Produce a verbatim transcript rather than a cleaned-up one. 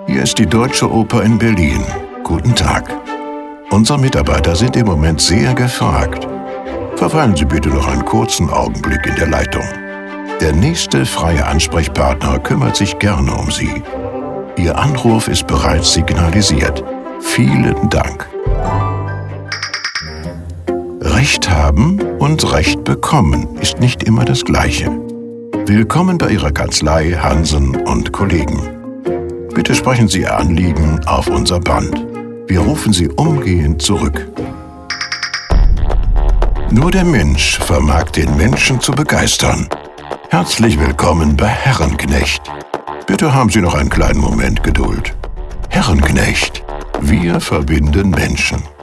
Hier ist die Deutsche Oper in Berlin. Guten Tag. Unsere Mitarbeiter sind im Moment sehr gefragt. Verweilen Sie bitte noch einen kurzen Augenblick in der Leitung. Der nächste freie Ansprechpartner kümmert sich gerne um Sie. Ihr Anruf ist bereits signalisiert. Vielen Dank. Recht haben und Recht bekommen ist nicht immer das Gleiche. Willkommen bei Ihrer Kanzlei Hansen und Kollegen. Bitte sprechen Sie Ihr Anliegen auf unser Band. Wir rufen Sie umgehend zurück. Nur der Mensch vermag den Menschen zu begeistern. Herzlich willkommen bei Herrenknecht. Bitte haben Sie noch einen kleinen Moment Geduld. Herrenknecht. Wir verbinden Menschen.